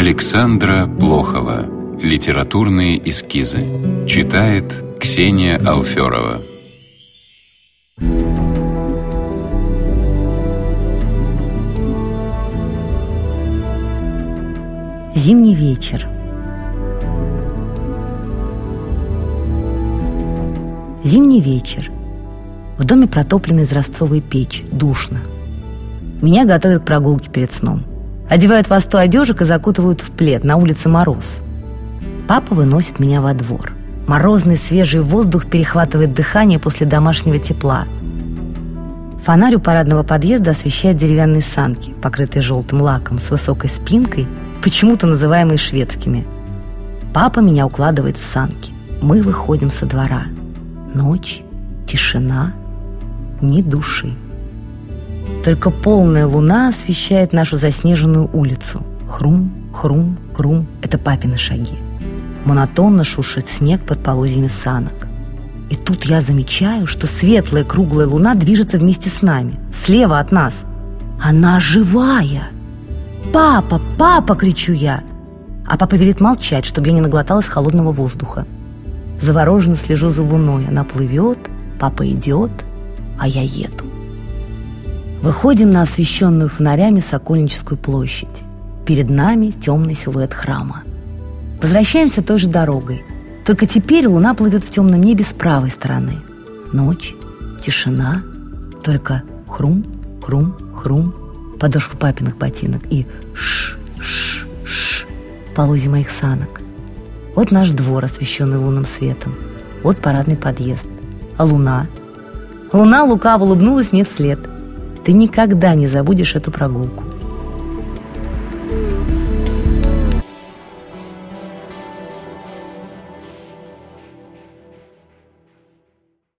Александра Плохова. Литературные эскизы. Читает Ксения Алферова. Зимний вечер. Зимний вечер. В доме протоплена изразцовая печь, душно. Меня готовят к прогулке перед сном. Одевают во 100 одежек и закутывают в плед, на улице мороз. Папа выносит меня во двор. Морозный свежий воздух перехватывает дыхание после домашнего тепла. Фонарь у парадного подъезда освещает деревянные санки, покрытые желтым лаком, с высокой спинкой, почему-то называемые шведскими. Папа меня укладывает в санки. Мы выходим со двора. Ночь, тишина, ни души. Только полная луна освещает нашу заснеженную улицу. Хрум, хрум, хрум — это папины шаги. Монотонно шуршит снег под полозьями санок. И тут я замечаю, что светлая круглая луна движется вместе с нами, слева от нас. Она живая! «Папа! Папа!» — кричу я. А папа велит молчать, чтобы я не наглоталась холодного воздуха. Завороженно слежу за луной. Она плывет, папа идет, а я еду. Выходим на освещенную фонарями Сокольническую площадь. Перед нами темный силуэт храма. Возвращаемся той же дорогой. Только теперь луна плывет в темном небе с правой стороны. Ночь, тишина, только хрум, хрум, хрум подошвы папиных ботинок и ш-ш-ш полозья моих санок. Вот наш двор, освещенный лунным светом. Вот парадный подъезд. А луна? Луна лукаво улыбнулась мне вслед. Ты никогда не забудешь эту прогулку.